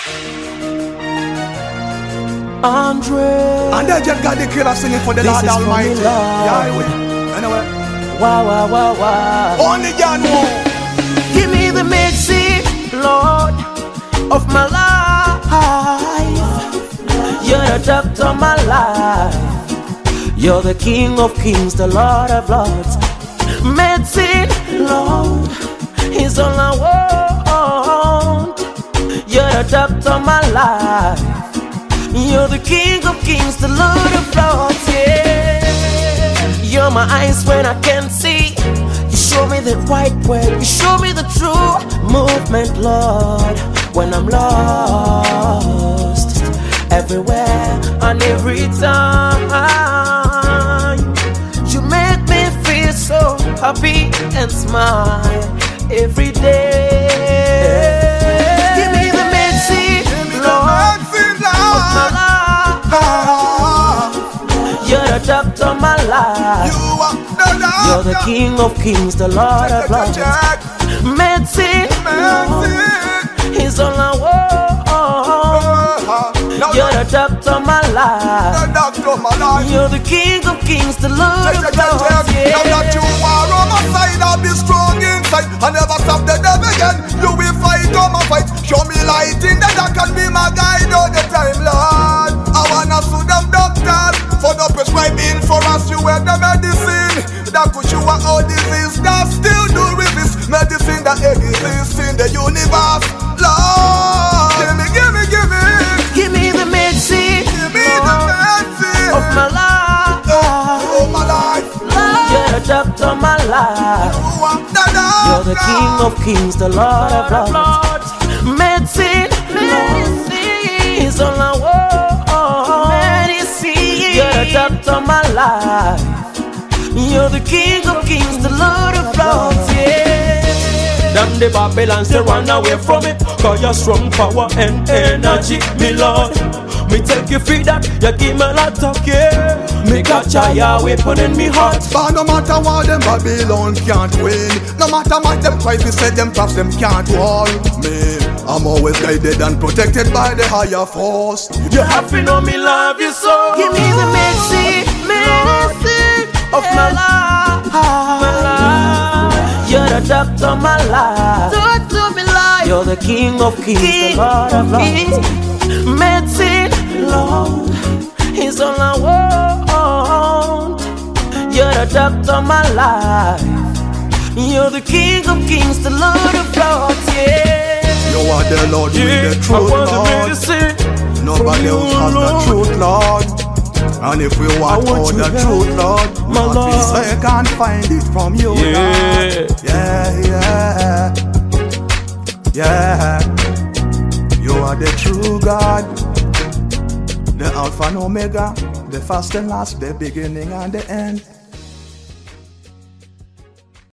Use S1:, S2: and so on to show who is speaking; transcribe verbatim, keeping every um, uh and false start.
S1: Andre.
S2: And then just got the killer singing for the
S1: This
S2: Lord
S1: is for
S2: Almighty.
S1: me, Lord.
S2: Yeah, I will. Anyway.
S1: Wow, wow, wow, wow.
S2: Only God know.
S1: Give me the mercy, Lord, of my life. You're the doctor of my life. You're the King of kings, the Lord of lords. Medicine, Lord, is all I want. You're the doctor of my life. You're the King of kings, the Lord of lords, yeah. You're my eyes when I can't see. You show me the right way. You show me the true movement, Lord, when I'm lost. Everywhere and every time. You make me feel so happy and smile every day. Give me the mercy, Lord, of my life. You're the doctor of my life. You're the King of kings, the Lord of lords. Medicine, Lord, is all I want. You're the doctor of my life. You're the King of kings, the Lord of lords.
S2: Now that you are on my side, I'll be strong inside. I never stop the devil again. You will fight on my fight. Show me light in the dark and be my guide all the time, Lord. I wanna sue them doctors for the prescribing for us. You were the medicine that could cure all disease. That still do resist medicine that exists in the universe, Lord. Give me, give me, give me.
S1: Give me the mercy,
S2: Give me the mercy
S1: of my life.
S2: Oh, my life.
S1: You're the doctor of my life.
S2: You are the doctor.
S1: You're the King of kings, the Lord of lords. Medicine, medicine is all I want. Medicine. You're the doctor of my life. You're the King of kings, the Lord of lords. Yeah.
S3: Damn the Babylons, they run away from it. Cause your strong power and energy, me Lord. Me take you free that, you give me a lot of care. Me catch a your weapon in me heart.
S2: But no matter what them Babylon can't win. No matter what them try to say, them traps them can't wall me. I'm always guided and protected by the higher force.
S3: You have to know me love you so.
S1: Give me the mercy, mercy of my life. My life. You're the doctor of my life.
S4: Doctor of my life.
S1: You're the King of kings,
S4: King
S1: the Lord of
S4: Kings.
S1: lords. Medicine, Lord, is all I want. You're the doctor of my life. You're the King of kings, the Lord of lords, yeah.
S2: You are the Lord with
S3: Yeah,
S2: the
S3: I
S2: truth,
S3: want the
S2: Lord.
S3: medicine.
S2: Nobody
S3: from
S2: else
S3: you,
S2: has the
S3: Lord.
S2: truth, Lord. And if we want,
S3: want
S2: all
S3: you,
S2: the
S3: Lord.
S2: truth, Lord,
S3: My
S2: not
S3: Lord.
S2: be so you can't find it from you,
S3: Yeah.
S2: Lord. Yeah, yeah, yeah. You are the true God, the Alpha and Omega, the first and last, the beginning and the end.